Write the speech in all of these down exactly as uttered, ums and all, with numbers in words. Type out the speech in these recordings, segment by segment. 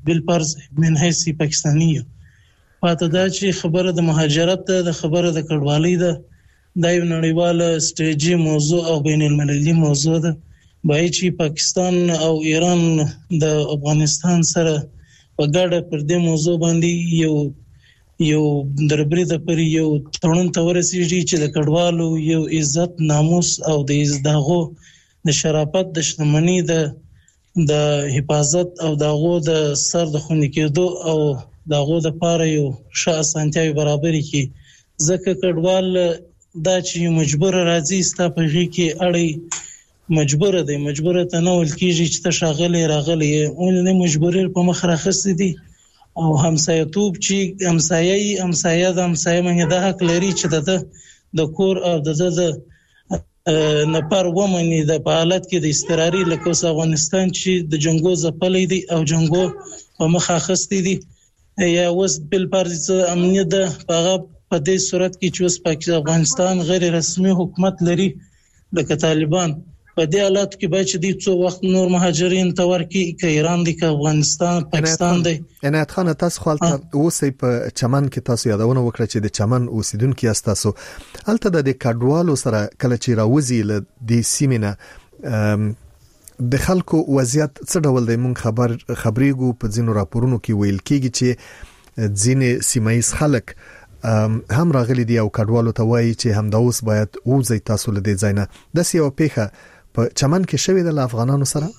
بالفرض من حیث پاکستانی یو پاته دا چې خبره د مهاجرت د خبره د کډوالۍ ده دا یو نړیواله استراتیجي موضوع او بین المللي موضوع ده بای چې پاکستان او ایران د افغانستان سره په ګډه پر دې موضوع باندې یو یو دربري د پر یو تړون ته ورسیږي چې د کډوالو یو عزت ناموس او د دغه د شرافت د شتمنۍ د د حفاظت او دغه د سر د خوندي کېدو او دغه د پاره یو ښه اسانتیاوي برابرې کی ځکه کډوال دا چې مجبور راځي ستا په غي کې اړي مجبور دی مجبور ته نه ول کیږي چې ته شاغلي راغلي اون نه مجبور په مخ راخستې دي او همسایتوب چې همسایي همسایه د همسایه منه د حق لري چې د د کور او د د نپر ومني د حالت کې د استقراري لکه افغانستان چې د جنگو ځپلې دي او جنگو په مخ راخستې دي یا اوس بل پارځ امنیت د هغه په دې صورت کې چې اوس پاکستان افغانستان غیر رسمي حکومت لري لکه طالبان په دې حالت کې باید چې د څو وخت نور مهاجرین ته ورکی ک ایران دی ک افغانستان پاکستان دی عنایت خان تاسو خپل اوسې په چمن کې تاسو یادونه وکړه چې د چمن اوسیدونکو تاسو الته د کډوالو سره کله چې راوځي ل د سیمینه د خلکو وضعیت څه ډول دی مونږ خبر خبرېګو په ځینو راپورونو کې ویل کېږي چې ځینې سیمایي خلک هم راغلي دي او کډوالو ته وایي چې هم د اوس باید اوځي تاسو له دې ځای نه د سیو پیخه په چمن کې شوی د افغانانو سره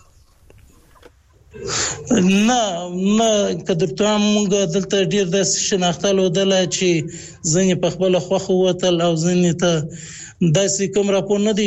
نه نه کدرته موږ دلته ډیر د شناختلو دله چې ځنې په خپل خوخه وتل او ځنې ته داسې کوم راپور نه دی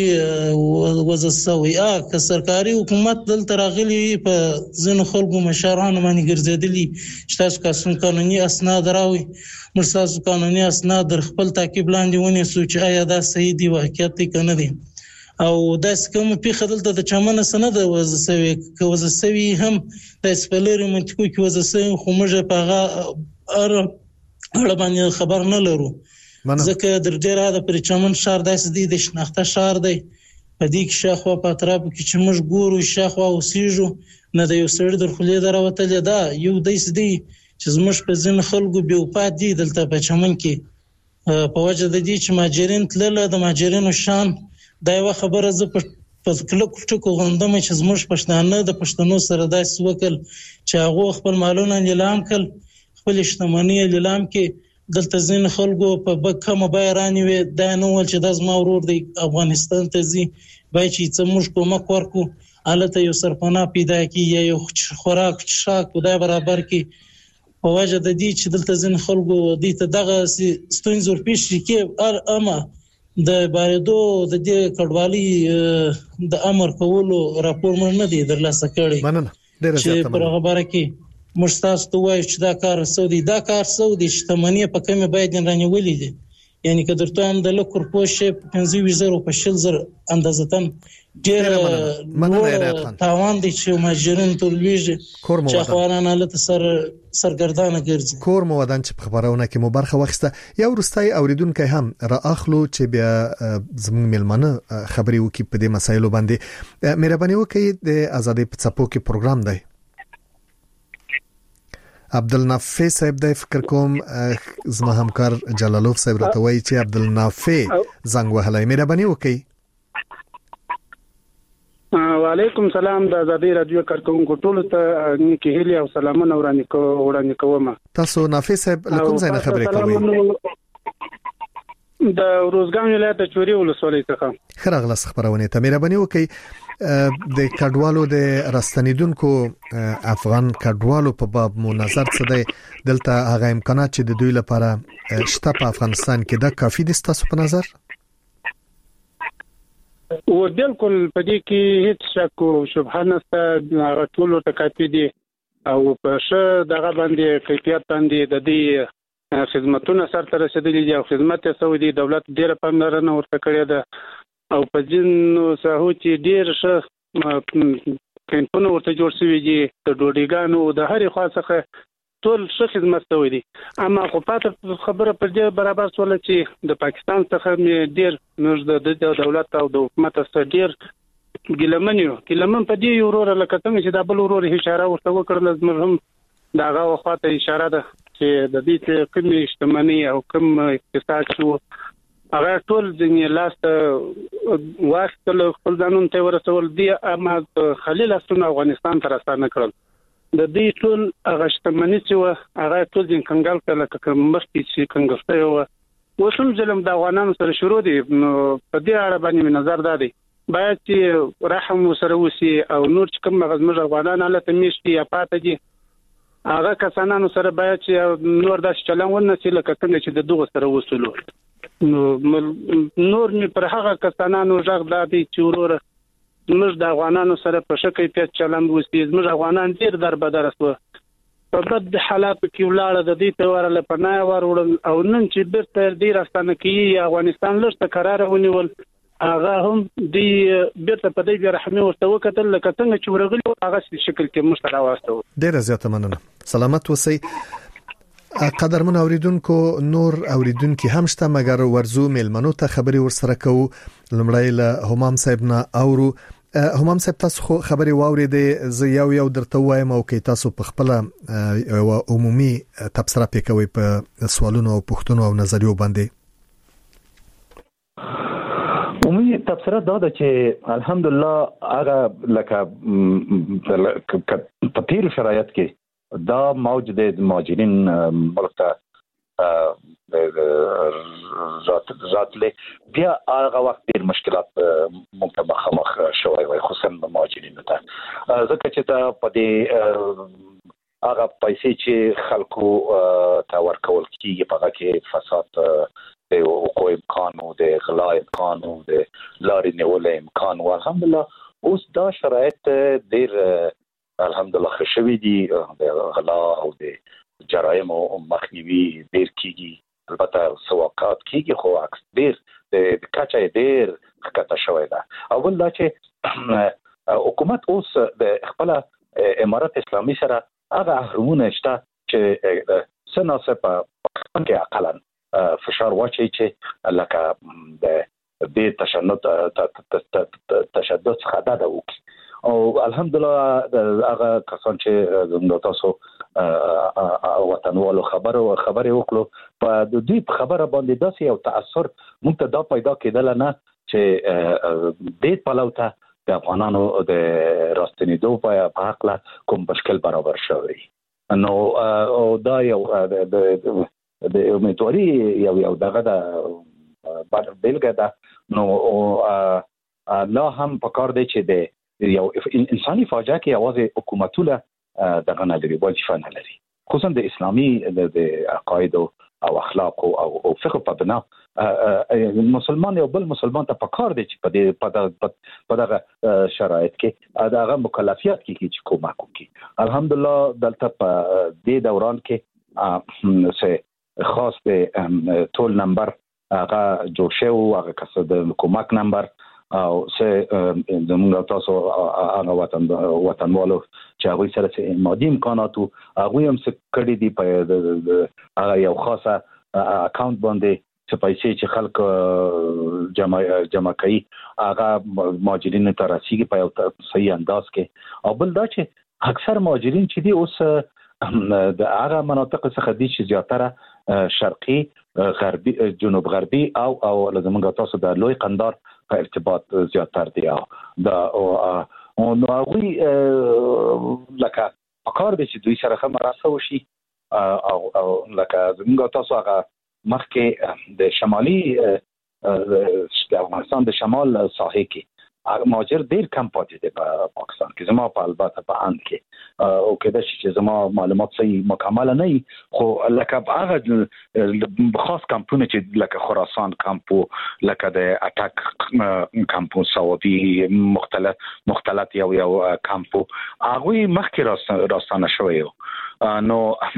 وزسوي ا که سرکاري حکومت دلته راغلي په ځنو خلکو مشرانو باندې ګرځېدلي چې تاسو قانون قانوني اسناد راوي مرساسو قانوني اسناد در خپل تعقیب لاندې ونی سوچ آیا دا صحیح دی واقعیت دی کنه دی او داس کوم په خدلته د چمنه سند وزسوي که وزسوي هم د سپلری منطقو کې وزسوي خو موږ په هغه اړه باندې خبر نه لرو ځکه در ډیره د پر چمن شهر داس دی د شناخته شهر دی په دې کې شاخوا په اطراف کې چې موږ ګورو شاخوا اوسېجو نه د یو سړي در خلې دروتل دا یو دیس دی چې زموږ په ځین خلکو بیوپات دي دلته په چمن کې په وجه د دې چې ماجرین تلل د ماجرینو شان دا یو خبره ز په کلک ټکو غوندم چې زموږ پښتانه د پښتنو سره داسې وکړ چې هغه خپل مالونه لیلام کړ خپل شتمنۍ لیلام کې دلته ځین خلکو په بکه مبایرانی وي دا نو چې د زما ورور دی افغانستان ته ځي بای چې څموږ کومک ورکو الته یو سرپنا پیدا کی یا یو خوراک شاک خدای برابر کی په وجه د دې چې دلته ځین خلکو د ته دغه ستونزې پیښ کې اما د باریدو د دې کډوالۍ د امر کولو راپور مړ نه دی درلاسه کړی مننه ډیره زیاته چې پر خبره کې مشتاس ته وایي چې دا کار سعودي دا کار سعودي شتمنۍ په کومه باید رانیولې دي یعنی که درته هم د لکور پوښ پنځه زره په شل زر اندازتن ډیر تاوان دي چې ماجرین تلويږي چې خوانانه له سر سرګردانه ګرځي کور مو ودان چې خبرونه کې مو برخه وخسته یو ورستای اوریدونکو هم را اخلو چې بیا زموږ ملمنه خبري وکي په دې مسایلو باندې مهرباني وکړئ د ازادي په څپو کې پروګرام دی عبدالنافع صاحب د فکر کوم زما همکار جلالوف صاحب راته وایي چې عبدالنافع زنګ وهلای مهرباني وکړئ وعلیکم سلام د ازادي رادیو کارکونکو ټول ته نیکی هیله او سلامونه ورانه کو ورانه کوم تاسو نافع صاحب لکم ځای نه خبرې کوي د روزګان ولایت چوري ولسوالۍ څخه خراغله خبرونه ته مهرباني وکړئ د کډوالو د راستنیدونکو افغان کډوالو په باب مو نظر څه دی دلته هغه امکانات چې د دوی لپاره شته په افغانستان کې دا کافي دي تاسو په نظر او بالکل په دې کې هیڅ شک او شبهه نشته هغه ټول ته کافي دي او په شه دغه باندې کیفیت باندې د دې خدماتونه سره رسیدلي دي او خدمات سعودي دولت ډیره پاملرنه ورته کړې ده او په جنو ساحو چې ډیر شه کمپونه ورته جوړ شوی دي د ډوډیګانو د هرې خوا څخه ټول څه خدمت کوي دي اما خو پاتې خبره پر دې برابر سول چې د پاکستان څخه ډیر موږ د دولت او د حکومت سره ډیر ګلمنیو ګلمن په دې ورور لکه څنګه چې د بل ورور اشاره ورته وکړل زموږ هم داغه وخته اشاره ده چې د دې کوم اجتماعي او کوم اقتصاد شو هغه ټول ځینې لاس واستل خپل ځانون ته ورسول دی اما خلیل اسونه افغانستان ته راستانه کړل د دې ټول هغه اجتماعي چې هغه ټول ځین کنګال کله کوم مخکې چې کنګسته یو وسوم ظلم د افغانانو سره شروع دي نو په دې اړه باندې نظر دادي باید چې رحم سره وسی او نور چې کوم غزمر افغانان له تمیشتي یا پاتې دي هغه کسانانو سره باید چې نور د چلن ونه چې لکه څنګه چې د دوه سره وصولو نو نور می پر هغه کسانانو ژغ دادي چې ورور موږ د افغانانو سره په شکه پیټ چلن وسی موږ افغانان ډیر دربدر اسو په بد حالات کې ولاړه د دې تور له پناه ورول او نن چې بیرته دې راستانه کې افغانستان لږ قرار ونیول هغه هم دی بیرته په دې رحمه ورته وکتل لکه څنګه چې ورغلی هغه شکل کې مشترا واسطو ډیر زیات مننه سلامت وسی قدرمن اوریدونکو نور اوریدونکو هم شته مګر ورزو میلمنو ته خبري ورسره کوو لمړی له همام صاحب نه اورو همام صاحب تاسو خو خبري واوریدې ز یو یو درته وایم او کې تاسو په خپل او عمومي تبصره پکوي په سوالونو او پوښتنو او نظریو باندې عمومي تبصره دا ده چې الحمدلله هغه لکه په تیر شرایط کې دا موج د مهاجرین ملک ته راتله بیا هغه وخت ډیر مشکلات ممکن مخامخ شوي وي خصوصا د مهاجرینو ته ځکه چې دا په دې هغه پیسې چې خلکو ته ورکول کیږي په هغه کې فساد د حقوق امکان او د غلا امکان او د لارې نیول امکان او الحمدلله اوس دا شرایط ډیر الحمدلله خوشوي دي د غلا او د جرایم او مخنیوي ډیر کیږي البته سواقات کیږي خو عکس ډیر د کچا ډیر خطا شوی ده اول دا چې حکومت اوس د خپل امارات اسلامي سره هغه اهرمونه شته چې سناسه په کې اقلا فشار واچي چې لکه د دې تشدد تشدد خدای دا وکي او الحمدلله هغه کسان چې زموږ تاسو وطنوالو خبرو خبرې وکړو په د دې خبره باندې داسې یو تاثر موږ ته دا پیدا کېدل نه چې دې پلوته د افغانانو د راستنیدو په حق لا کوم مشکل برابر شوی نو او دا یو د د امیدواري یو یو دغه د بیلګه ده نو لا هم پکار دی چې د یو انساني فاجعه کې اوازه حکومتونه دغه نه لري وظیفه نه لري خصوصا د اسلامي د عقاید او اخلاق او فقه په بنا مسلمان یو بل مسلمان ته پکار دی چې په دې په دغه شرایط کې دغه مکلفیت کې چې کومک وکړي الحمدلله دلته په دې دوران کې سه خاص د ټول نمبر هغه جوړ شو هغه کس د کومک نمبر او سه زموږ تاسو هغه وطن وطنوالو چې هغه سره مادي امکانات هغه هم څه کړی دی په هغه یو خاصه اکاونټ باندې چې پیسې چې خلک جمع جمع کوي هغه مهاجرین ته رسیدي په یو صحیح انداز کې او بل دا چې اکثر مهاجرین چې دي اوس د هغه مناطق څخه دي چې زیاتره شرقي غربي جنوب غربي او او لزمونږ تاسو د لوی قندار په ارتباط زیاتر دی او دا او نو هغه لکه اکار به چې دوی سره هم راځو شي او او لکه زمونږ تاسو هغه مخکې د شمالي د افغانستان د شمال ساحې کې مهاجر ډیر کم پاتې دي په پاکستان کې زما په البته په اند کې او کله چې زما معلومات صحیح مکمل نه وي خو لکه هغه خاص کمپونه چې لکه خراسان کمپو لکه د اٹک کمپو سعودي مختلف مختلف یو یو کمپو هغه مخکې راستانه شوی نو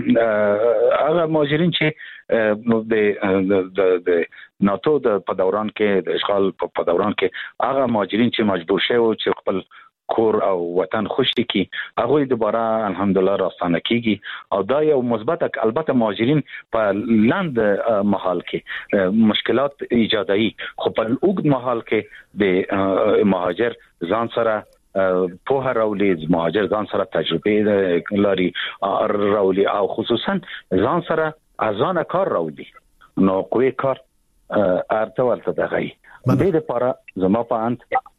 هغه مهاجرین چې د د ناتو د په دوران کې د اشغال په دوران کې هغه مهاجرین چې مجبور شوي چې خپل کور او وطن خوشي کی هغه دوباره الحمدلله راستانه کیږي او دا یو مثبت البته مهاجرین په لاند محل کې مشکلات ایجادي خو په اوږد محل کې د مهاجر ځان سره په راولي مهاجر ځان سره تجربه لري راولي او خصوصا ځان سره ازانه کار راولي نو کوی کار ارته ورته دغه دې لپاره زما په انت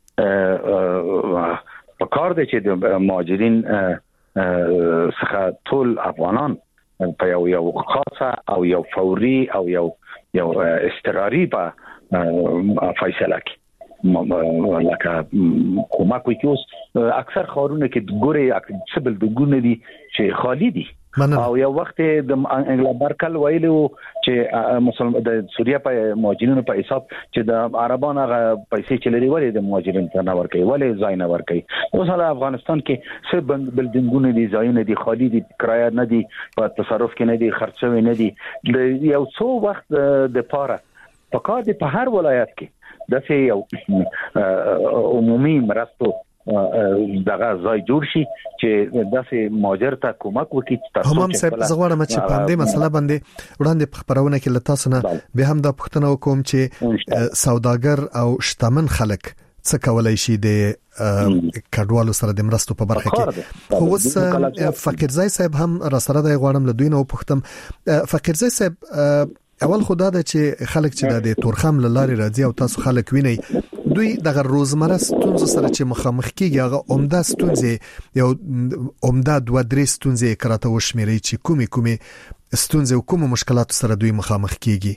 په کار دي چې د مهاجرین څخه ټول افغانان په یو یو خاصه او یو فوري او یو یو استقراري په فیصله کې لکه کومک وکوس اکثر خارونه کې ګوري اکسبل دګونه دي چې خالی دي او یو وخت د انګلا برکل ویلو چې مسلمان د سوریه په مهاجرینو په حساب چې د عربانو پیسې چلري ولې د مهاجرینو ته نه ورکي ولې ځای نه ورکي اوس حالا افغانستان کې څه بلډینګونه دي ځایونه دي خالی دي کرایه نه دي په تصرف کې نه دي خرڅوي نه دي یو څو وخت د پاره په کار دي په هر ولایت کې د یو عمومي مرستو دغه ځای جوړ شي چې داسې مهاجر ته کومک وکړي تاسو هم صاحب زغوړم چې په دې مسله باندې وړاندې په خبرونه کې لته سره به هم د پښتنو کوم چې سوداګر او شتمن خلک څه کولای شي د کډوالو سره د مرستو په برخه کې خو اوس فقیرزای صاحب هم را سره د غواړم له دوی نو پښتم فقیرزای صاحب اول خدا د چې خلک چې د تورخم لاري راځي او تاسو خلک ویني دوی دغه روزمره ستونزو سره چې مخامخ کیږي هغه عمده ستونزې یو عمده دوه درې ستونزې کراته وشمیري چې کومي کومي ستونزې او کوم مشکلات سره دوی مخامخ کیږي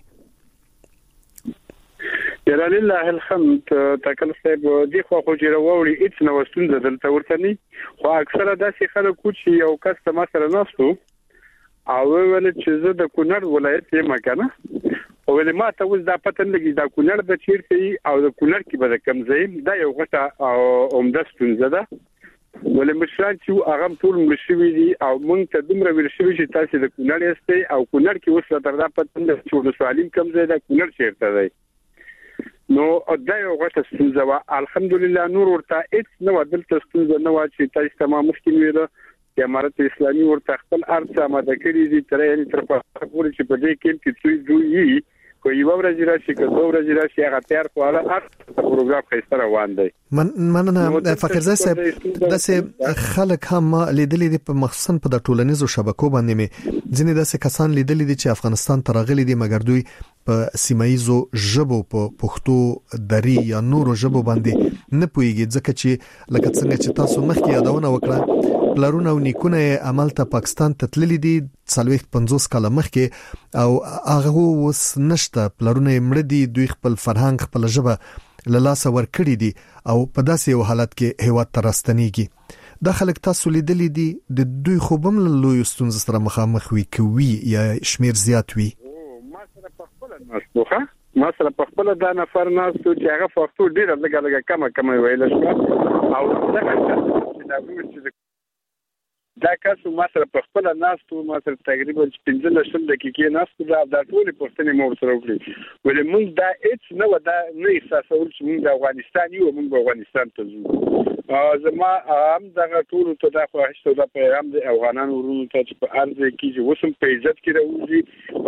یا لله الحمد تکل صاحب دی خو خو جوړ ووري هیڅ نو ستونزه دلته ورته نه خو اکثره داسې خلک چې یو کس ته مثلا ناستو او ول چې زه د کونړ ولایت یم کنه او ول ما ته وز دا پته لګی دا کونړ د چیرته او د کونړ کې به کم زیم دا یو غټه عمده ستونزه ده ول مشران چې هغه ټول مشوي دي او مونږ ته دومره ورشوي چې تاسو د کونړ یاستئ او کونړ کې اوس تر دا پته نه چې د سوالین کم ځای دا کونړ چیرته دی نو دا یو غټه ستونزه وا الحمدلله نور ورته هیڅ نو دلته ستونزه نه وا چې تاسو تمام مشکل ویله چې امارت اسلامي ورته خپل ارڅ آماده کړی دي تر یعنی تر په پورې چې په دې کې چې دوی کو یو ورځ راشي که دوه ورځې راشي هغه تیار خواله ارڅ پروګرام خسته روان دی من مننه فقیرزای صاحب داسې خلک هم لیدلې دي په مخصوصا په د ټولنیزو شبکو باندې مې ځینې داسې کسان لیدلې دي چې افغانستان ته راغلي دي مګر دوی په سیمایزو ژبو په پښتو دری یا نورو ژبو باندې نه پويږي ځکه چې لکه څنګه چې تاسو مخکې یادونه وکړه پلارونه او نیکونه عمل ته پاکستان ته تللی دي څلويخ پنځوس کاله مخکې او هغه وس نشته پلارونه مړ دي دوی خپل فرهنګ خپل ژبه للاسه ور کړی دي او په داسې یو حالت کې هیواد ته راستنیږي د خلک تاسو لیدلې دي د دوی خوبم له لوی ستونزې سره مخامخ وي کوي یا شمیر زیات وي ما سره په خپل ناسوخه ما سره په خپل د نفر ناسو چې هغه فاکتور ډیر لږه لږه کمه کمه ویل شو او دا چې دا کاسو ما سره په خپل ناستو ما سره تقریبا پنځه لسم دقیقې ناستو دا د ټول پښتنې مو سره وکړي ولې موږ دا هیڅ نه ودا نه احساسول چې موږ د افغانستان یو موږ د افغانستان ته ځو زما هم دا ټول ته دا خو هیڅ دا پیغام د افغانانو ورونو ته چې په ارزه کې چې وسم په عزت کې راوځي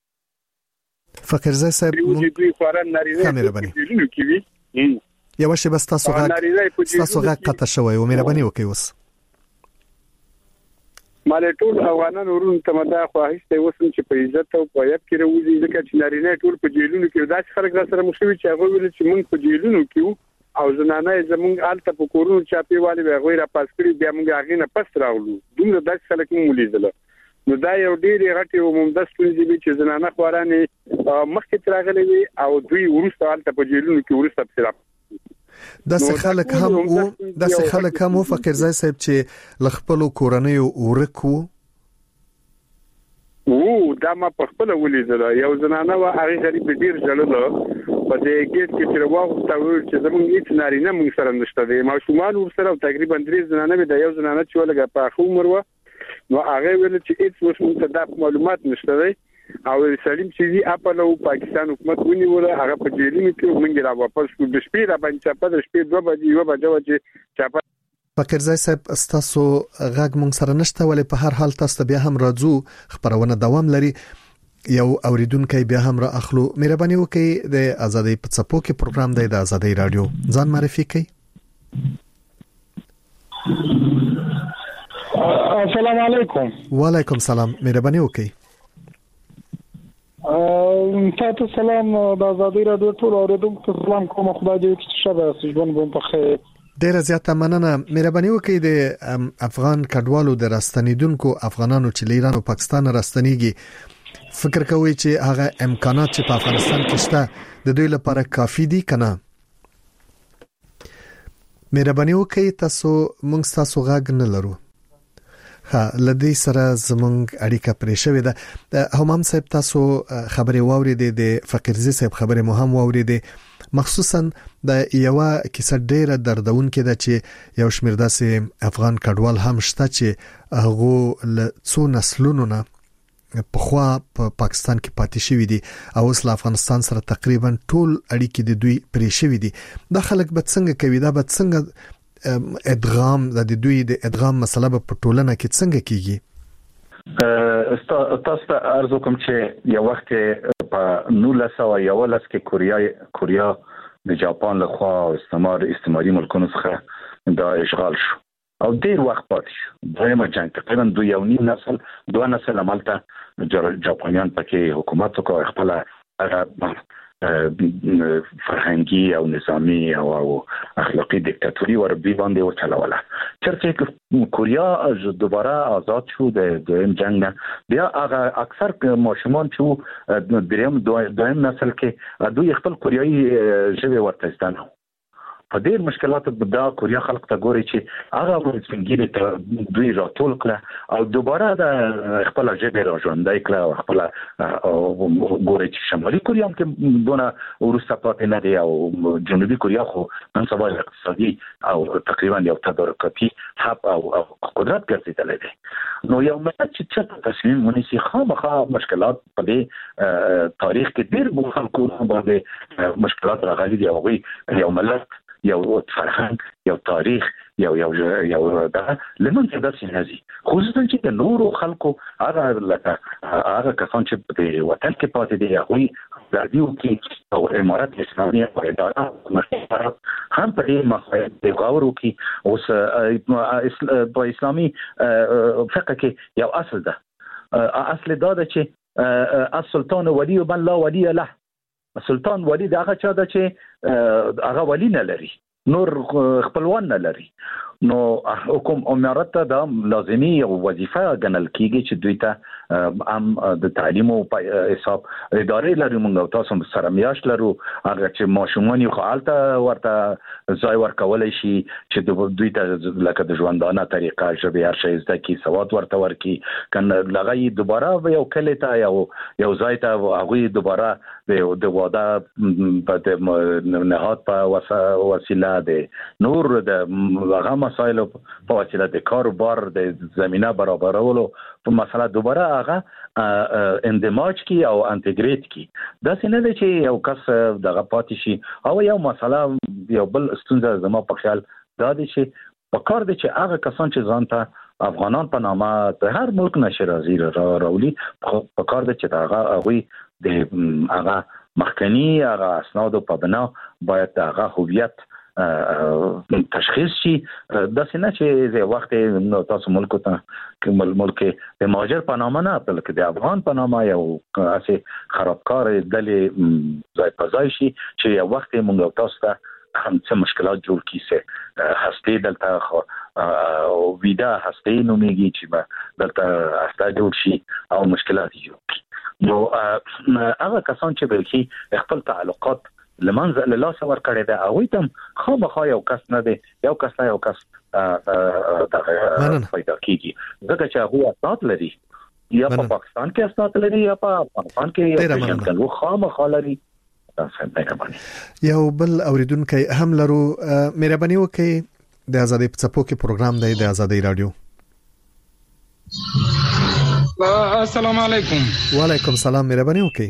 فقیرزای صاحب موږ خوران نارینه کې یو شی بس تاسو غا تاسو غا قطه شوی و مهرباني وکي اوس مال ټول افغانان ورونو ته مدا خواهشته وسم چې په عزت او په یب کې راوځي ځکه چې نارینه ټول په جیلونو کې داسې خلک را سره مشوي چې هغه ویل چې موږ په جیلونو کې او زنانه زمونږ آلته په کورونو چاپی والی به غوړه پاس کړی بیا موږ هغه نه پس راغلو دومره داسې خلک مو لیدل نو دا یو ډیر غټي او ممدس ستونزې چې زنانه خورانه مخکې تراغلي وي او دوی ورسته آلته په جیلونو کې ورسته پسرا داسې خلک هم او داسې خلک هم فقیرزای صاحب چې لخپلو کورنۍ ورکو او دا ما په خپل ولیدل یو زنانه وا هغه غریب ډیر ژړل په دې کې چې راوغوښته چې زمونږ هیڅ نارینه مونږ سره نشته دی ماشومان ورسره تقریبا درې زنانه د یو زنانه چې ولګه په خو عمر و نو هغه ویل چې هیڅ وسمون ته د معلومات نشته دی او سلیم چې اپل او پاکستان حکومت ونیول هغه په جیلونو کې موږ را واپس کو د شپې را باندې چاپه د شپې دوه بجې یو بجو چې چاپه فقیرزای صاحب تاسو غږ مونږ سره نشته ولې په هر حال تاسو بیا هم راځو خبرونه دوام لري یو اوریدونکو بیا هم را اخلو مهرباني وکړئ د ازادۍ په څپو کې پروګرام دی د ازادۍ رادیو ځان معرفي کړئ السلام علیکم. وعلیکم سلام. مهرباني وکړئ. تاسو سلام د آزادۍ رادیو ټول اوریدونکو ته سلام کوم. خدای دې چې شبه ژوند بوم په خیر. ډیره زیاته مننه. مهرباني وکړئ د افغان کډوالو د راستنیدونکو افغانانو چې ایران او پاکستان راستنیږي فکر کوي چې هغه امکانات چې په افغانستان کې شته د دوی لپاره کافي دي کنه؟ مهرباني وکړئ تاسو موږ تاسو غاګ نه لرو. ها لدی سره زمونږ اړیکه پرې شوې ده. همام صاحب تاسو خبري واوریدې د فقیرزي صاحب خبري مهم واوریدې مخصوصا د یو کیسه ډیره دردونکې ده چې یو شمیر داسې افغان کډوال هم شته چې هغه له څو نسلونو نه په خوا په پاکستان کې پاتې شوی دي او اوس له افغانستان سره تقریبا ټول اړیکې د دوی پرې شوی دي. دا خلک به څنګه کوي؟ دا به څنګه ادغام د دوی د ادغام مسله په ټولنه کې څنګه کیږي؟ تاسو ته عرض کوم چې یو وخت په نولس سوه یوولس کې کوریا کوریا د جاپان له خوا استعمار استعماري ملکونو څخه د اشغال شو او ډیر وخت پاتې شو. دویمه جنگ تقریبا دوه یو نیم نسل دوه نسل عملته جاپانیان پکې حکومت وکړ، خپل فرهنګي او نظامی او, او اخلاقی دیکتاتوری ور بي باندې وچلوله. چرته کوریا دوباره آزاد شو د دویم جنگ نه، بیا هغه اکثر ماشومان چې دریم دویم نسل کې دوی خپل کوریایي ژبه ورته زده په ډیر مشکلات د کوریا خلک ته ګوري چې هغه څنګه ته دوی راټول کړه او دوباره د خپل ژبه راژوندای کړه او خپل ګوري چې شمالي کوریا کې دونه ورسته پاتې نه دی او جنوبي کوریا خو نن سبا اقتصادي او تقریبا یو تدارکاتي حب او قدرت ګرځیدل دي. نو یو ملت چې څه تصمیم ونیسي خامخا مشکلات په دې تاریخ کې ډیر خلکو باندې مشکلات راغلي دي او یو ملت یو فرهنګ یو تاریخ یو یو یو دا لمن څه داسې نزي خصوصا چې د نورو خلکو هغه لکه هغه کسان چې په وطن کې پاتې دي هغه راډیو کې او امارات اسلامي او اداره هم په دې مسایل د غوړو کې اوس په اسلامي فقه کې یو اصل ده. اصل دا ده چې السلطان ولی من لا ولی له. سلطان ولی دا هغه چا ده چې هغه ولی نه لري، نور خپلوان نه لري. نو حکومت امارت ته دا لازمي او وظیفه ګڼل کیږي چې دوی ته هم د تعلیم او حساب ادارې لري. موږ تاسو سره میاشت لرو هغه چې ماشومان یو خالته ورته ځای ورکولای شي چې دوی ته لکه د ژوندانه طریقه ژبه هر شی زده کی سواد ورته ورکی کنه لغوي دوباره یو کله ته یو یو ځای ته هغه دوباره د واده په نهاد په وسیله د نور د هغه مسایل په وسیله د کاروبار د زمينه برابرولو په مسله دوباره هغه اندماج کی او انټیګریټ کی. دا څنګه دی چې یو کس دغه پاتې شي او یو مسله یو بل ستونزه زما په خیال دا دی چې په کار دی چې هغه کسان چې ځان ته افغانان په نامه د هر ملک نشه راځي را راولي په کار دی چې هغه هغه د هغه مخکنی هغه اسناد په بنا باید هغه هویت تشخیص شي. دا څنګه چې د وخت نو تاسو ملک ته ملک د مهاجر په نامه نه بلکې د افغان په نامه یو اسه خرابکار دلې ځای په ځای شي چې یو وخت موږ تاسو ته هم څه مشکلات جوړ کیسه هسته دلته او ویدا هسته نوميږي چې دلته هسته جوړ شي او مشکلات جوړ شي. نو هغه کسان چې بلکې خپل تعلقات لمنځ له لاس ور کړی دا او تم خامخا یو کس نه دی یو کس نه یو کس پیدا کیږي ځکه چې هغه اسناد لري یا په پاکستان کې اسناد لري یا په افغانستان کې یو خامخا لري. یو بل اوریدونکو هم لرو. مهرباني وکړئ د ازادي په څپو کې پروګرام دی د ازادي رادیو. السلام علیکم. وعلیکم السلام. مهرباني وکړئ.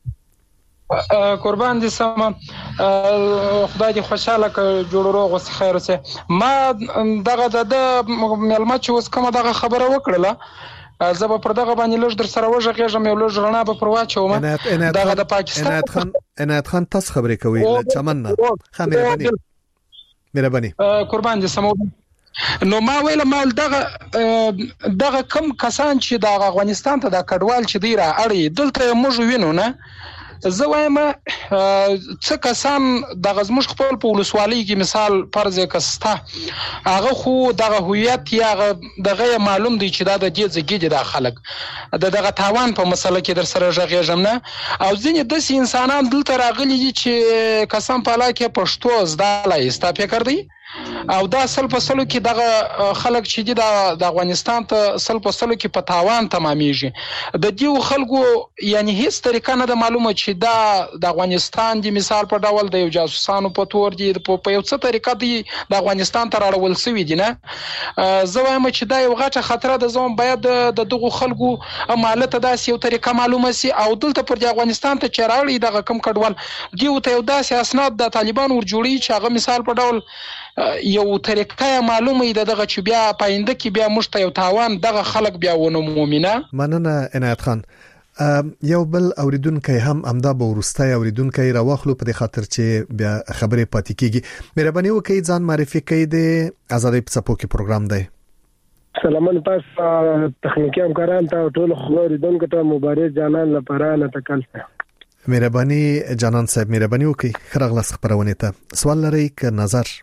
قربان دي سم خدای دې خوشاله ک جوړ روغ وس خیر وسه. ما دغه د ملما چې اوس کومه دغه خبره وکړه زه په دغه باندې لږ در سره وژغېږم یو لږ رڼا به پر واچوم. دغه د پاکستان عنایت خان عنایت خان تاسو خبرې کوي چمن نه خبرې باندې مهرباني قربان دي سم نو ما ویل مال دغه دغه کم کسان چې د افغانستان ته د کډوال چې دی را اړي دلته موږ وینو نه زه وایم څه کسان د غزمش خپل په ولسوالۍ کې مثال فرض کسته هغه خو دغه هویت یا دغه معلوم دی چې دا د دې ځګې د خلک د دغه تاوان په مسله کې در سره ژغېږم نه او ځینې داسې انسانان دلته راغلي دي چې کسان په علاقه پښتو زده لای ستا فکر دی او دا سل په سلو کې دغه خلک چې دي د افغانستان ته سل په سلو کې په تاوان تمامېږي د دیو خلکو یعنی هیڅ طریقه نه د معلومه چې دا د افغانستان دی مثال په ډول د یو جاسوسانو په تور دي په یو څه طریقه دی د افغانستان ته راړول سوي دي نه زه وایم چې دا یو غټه خطر ده زموږ باید د دغه خلکو مالته داسې یو طریقه معلومه سي او دلته پر د افغانستان ته چراړي دغه کم کډوال دیو ته یو داسې اسناد د طالبان ور جوړي چې هغه مثال په ډول یو طریقه معلومه ده دغه چې بیا پاینده کې بیا مشته یو تاوان دغه خلک بیا ونه مومنه مننه عنایت خان یو بل اوریدونکو هم امدا به ورستای اوریدونکو راوخلو په خاطر چې بیا خبرې پاتې کیږي مهرباني وکړئ ځان معرفي کړئ د آزادۍ په څپو کې پروګرام دی سلامون تاسو تخنیکی همکاران ته ټول اوریدونکو ته مبارک جانان لپاره نه تکل مهرباني جانان صاحب مهرباني وکړئ خرغلاس خبرونه ته سوال لرئ که نظر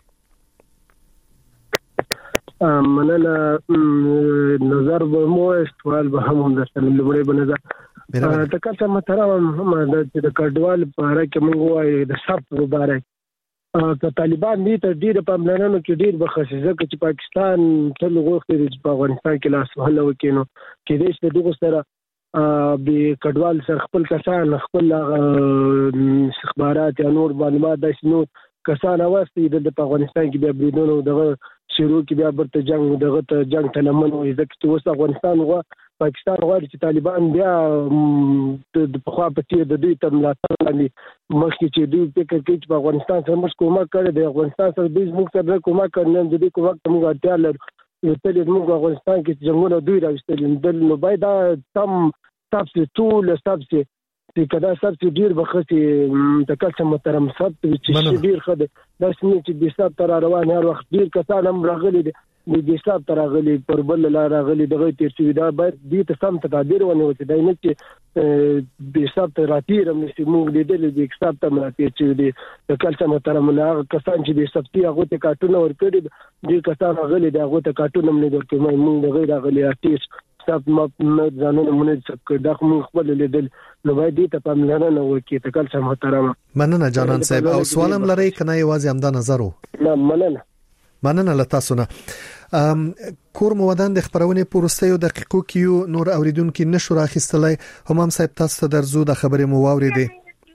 مننه نظر به مو استوال به هم د سلام لمړی به نظر تکل چې محترم د کډوال په اړه کې موږ وایو د سب مبارک که طالبان دې ته ډیر په پلانونو کې ډیر بخښه چې پاکستان ټول غوښتي چې په افغانستان کې لاس وهله وکینو کې دې چې دغه سره به کډوال سره خپل کسان خپل استخبارات یا نور معلومات د شنو کسان اوستي د افغانستان کې بیا بریدونو دغه شروع کې بیا برته جنگ دغه ته جنگ تلمن وي ځکه چې اوس افغانستان غوا پاکستان غواړي چې طالبان بیا د په خوا په د دوی ته ملاتړ باندې مخکې چې دوی فکر کوي چې په افغانستان سره موږ کومک کړی د افغانستان سره دوی موږ سره کومک کړی نه د دې کومک ته موږ اړتیا لرو تل موږ افغانستان کې جنگونه دوی راوستل دل نو باید دا تم تاسو ټول تاسو چې کدا سب ډیر بخښي تکل چې محترم سب چې ډیر خد دا سمې چې د حساب تر روان هر وخت ډیر کسان هم راغلي دي د حساب تر راغلي پر بل لا راغلي دغه تیر شوی دا باید دې ته سم تدابیر ونه وته دا نه چې د حساب تر راتیر هم چې موږ لیدل د حساب ته مراتب چې دي تکل چې محترم نه کسان چې د سپتی هغه ته کارتونه ورکړي دي کسان راغلي دا هغه ته کارتونه نه ورکړي موږ د غیر راغلي ارتیس تاسو ما ځانونه مونږ څه دا خو خپل لیدل نو باید دې ته پاملرنه وکړي تکل چې محترم مننه جانان صاحب او سوالم لري کنه یوازې همدا نظر وو نه مننه مننه لتاسو نه کور مودان د خبرونه پورستیو دقیقو کیو نور اوریدونکو نشو راخستلای همام صاحب تاسو ته درزو د خبرې مو واوریدي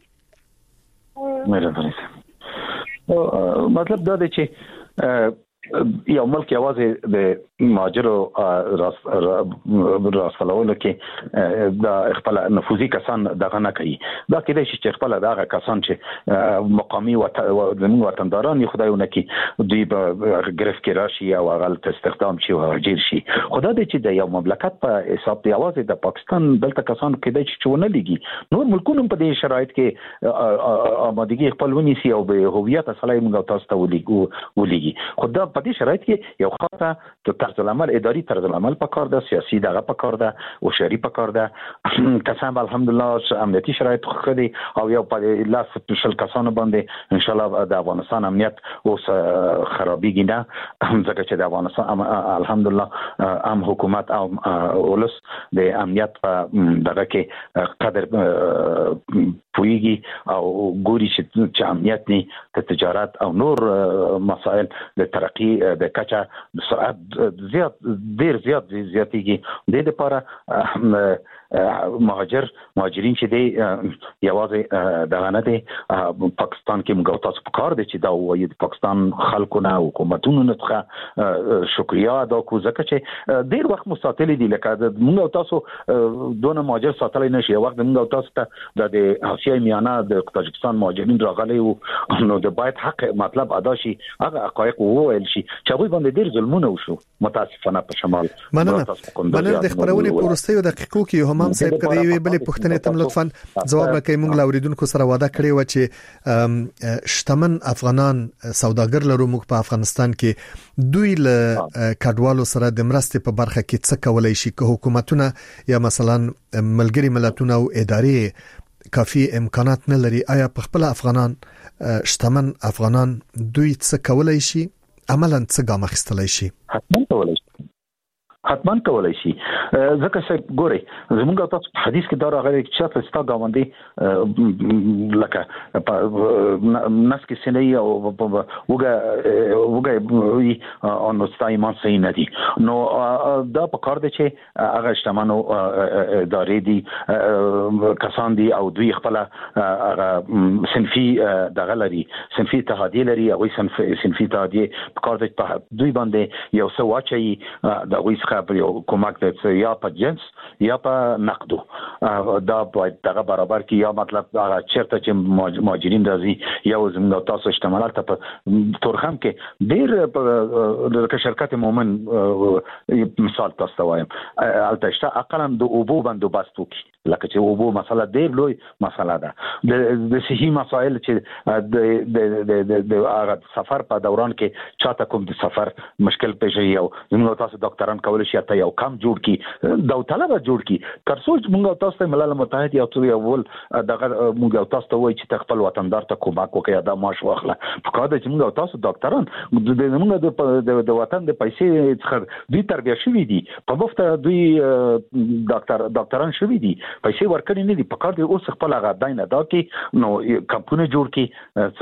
مې مطلب دا دی چې یو ملک یوازې د مهاجرو راسفلولو کې د خپل نفوذي کسان دغه نه کوي دا کېدای شي چې خپل دغه کسان چې مقامي زموږ وطنداران یې خدایونه کې دوی په ګرفت کې راشي او غلط استخدام شي او جیر شي خدای دې چې د یو مملکت په حساب دی یوازې د پاکستان دلته کسان کېدای شي چې ونه لګي نور ملکونه په دې شرایط کې آمادګي خپل ونیسي او به هویت اصلي موږ تاسو ته ولګي خدای په دې شرایط کې یو خاطه د طرز العمل اداري طرز العمل په کار ده سیاسي دغه په کار ده او شری په کار ده کسان الحمدلله امنیتي شرایط خدي او یو په لاس شل کسان باندې ان شاء الله د افغانستان امنیت اوس خرابېږي نه ځکه چې د افغانستان الحمدلله عام حکومت او ولس د امنیت په دغه کې قدر پویږي او ګوري چې امنیت نه د تجارت او نور مسائل د ترقی د کچا د سرعت زیات ډیر زیات زیاتېږي د دې لپاره مهاجر مهاجرین چې دی یوازې دغه نه دی پاکستان کې موږ تاسو په کار دي چې دا وایي د پاکستان خلکونه حکومتونو نه شکریا ادا کوو ځکه چې ډیر وخت مستعتل دي لکه موږ تاسو دونه مهاجر ساتل نه شي وخت موږ تاسو ته د اسیا میانه د تاجکستان مهاجرین راغلي او نو د باید حق مطلب ادا شي هغه حقایق وویل شي چې هغه باندې ډیر ظلمونه وشو متاسفانه په شمال مننه مننه د خبرونه پروستیو دقیقو کې یو هم صاحب کړی وی بلې پښتنې تم لطفا جواب راکړئ موږ لاوریدونکو سره وعده کړې و چې شتمن افغانان سوداګر لرو موږ په افغانستان کې دوی له کډوالو سره د مرستې په برخه کې څه کولای شي که حکومتونه یا مثلا ملګری ملتونه او ادارې کافي امکانات نه لري آیا په خپل افغانان شتمن افغانان دوی څه کولای شي عملاً څه ګام اخیستلای شي حتماً کولای شي حتماً کولای شي ځکه چې ګوري زمونږ تاسو په حدیث کې دا راغلي چې تاسو ستا ګاونډي لکه نس کې سنې او وګه وګه ان ستا ایمان صحیح نه دي نو دا په کار دي چې هغه شتمنو ادارې دي کسان دي او دوی خپل هغه صنفي دغه لري صنفي اتحادیه لري او صنفي اتحادیه په کار دي دوی باندې یو څه واچي دا وایي یو کومک د یا په جنس یا په نقدو دا باید دغه برابر کی یا مطلب هغه چیرته چې مهاجرین راځي یا زموږ تاسو شتمنال ته په تورخم کې ډیر د شرکت مومن مثال تاسو وایم البته اقلا د اوبو بندوبست وکي لکه چې اوبو مسله ډیر لوی مسله ده د صحي مسائل چې د د د هغه سفر په دوران کې چاته کوم د سفر مشکل پېښي او زموږ تاسو ډاکټران کول شي ته یو کم جوړ کی دا طلبه جوړ کی ترڅو موږ تاسو ته ملل متحد یا تو یو ول دغه موږ تاسو ته وایي چې خپل وطندار ته کومک وکړي دا ماش واخله په کار د موږ تاسو ډاکټران د موږ د وطن د پیسې څخه دوی تربیه شوي دي په مفت دوی ډاکټر ډاکټران شوي دي پیسې ورکړي نه دي په کار د اوس خپل هغه داین ادا کی نو کمپونه جوړ کی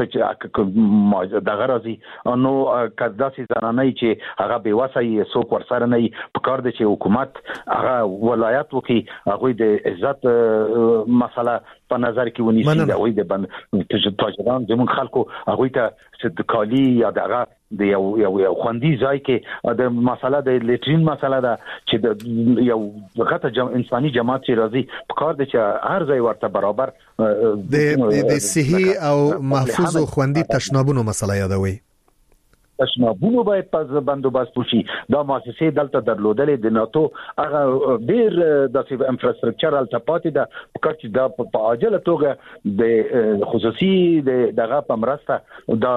چې دغه راځي نو کدا سي زنانه چې هغه به واسي سو پر سره نه په کار د چې حکومت هغه ولایت وکي هغه د عزت مسله په نظر کې ونیسي دا وي د بند تاجران زمون خلکو هغه ته د کالی یا دغه د یو یو یو خوندي ځای کې د مسله د لیټرین مسله ده چې د یو غته جم انساني جماعت چې راځي په کار د چې هر ځای ورته برابر د د صحي او محفوظ او خوندي تشنابونو مسله یادوي تشنابونو باید په بندوبست وشي دا مؤسسې دلته درلودلې د ناتو هغه ډیر د انفراستراکچر الټپاتې ده په کار چې دا په عاجله توګه د خصوصي دغه په مرسته دا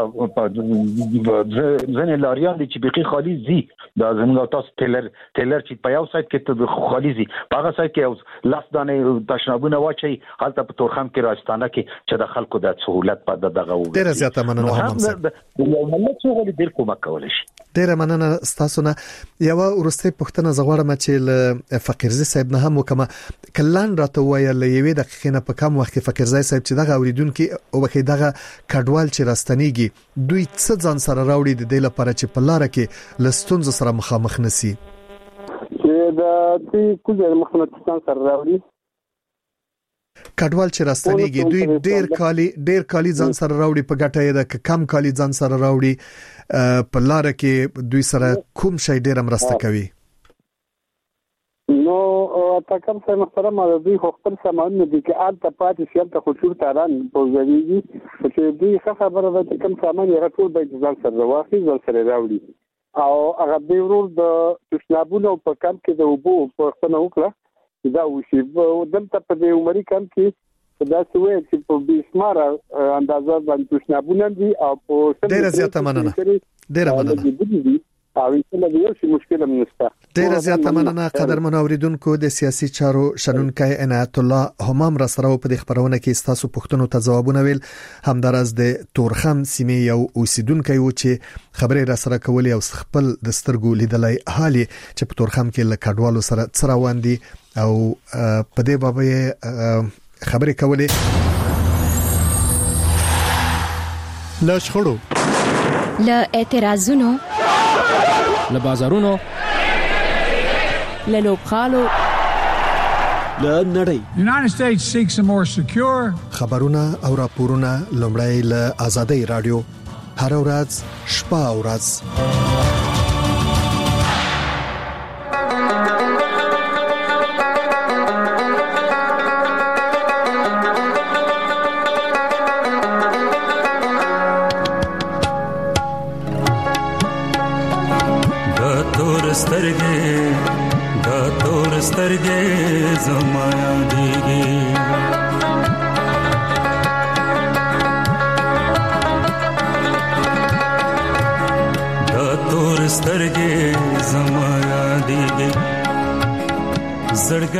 ځنې لاریان دي چې بقي خالي زی دا زموږ تاسو ټیلر ټیلر چې په یو سایت کې خالي زی په هغه سایت کې لاس دانه تشنابونه واچي حالت په تورخم کې راستانه کې چې د خلکو د سہولت په دغه و ډیر زیاته مننه هم یو ملت څو ډیر کومک کولای شي ډیر مننه تاسو نه یو ورسته پښتنه زغړم چې ل فقیرزي صاحب نه هم وکما کلان راته وایي ل یوې دقیقې نه په کم وخت کې فقیرزي صاحب چې دغه اوریدونکو او بخې دغه کډوال چې راستنیږي دوی څه ځان سره راوړي د دې لپاره چې په لار کې لستونز سره مخامخ نسی چې دا چې کوزه مخامخ سره راوړي کډوال چې راستنیږي دوی ډیر کالی ډیر کالی ځان سره راوړي په ګټه یې د کم کالی ځان سره راوړي په لار کې دوی سره کوم شی ډیر مرسته کوي نو تاکم سره محترم دوی خپل سامان دي کې آل ته پاتې شي ته خصوص تاران پوزويږي چې دوی خبره ده چې کوم سامان یې ټول به ځان سره واخلي ځان سره راوړي او هغه به ورور د تشنابونو په کم کې د وبو په خپل وکړه دا وشي دلته په دې عمرې کم کې دا څه وایي چې په بیسماره اندازه باندې تشنابونه دي او په ډېر زیاته مننه ډېر مننه او انشاءالله د یو شي مشکل هم نشته. ډیره زیاته مننه قدرمن اوریدونکو د سیاسي چارو شنونکي عنایت الله همام را سره په خبرونه کې تاسو پوښتنو ته ځوابونه ویل همدارز د تورخم سیمې یو اوسیدونکو و چې خبرې را سره کولې او خپل د سترګو لیدلای حالي چې په تورخم کې له کډوالو سره څراوان دي او په دې بابا خبرې کولې لا شخړو لا اعتراضونو له بازارونو له لوبخالو له نړۍ United States seeks a more secure خبرونه او راپورونه لومړی له آزادۍ رادیو هر ورځ شپه او ورځ زمایا دیږي سترګې زما یادېږي زړګی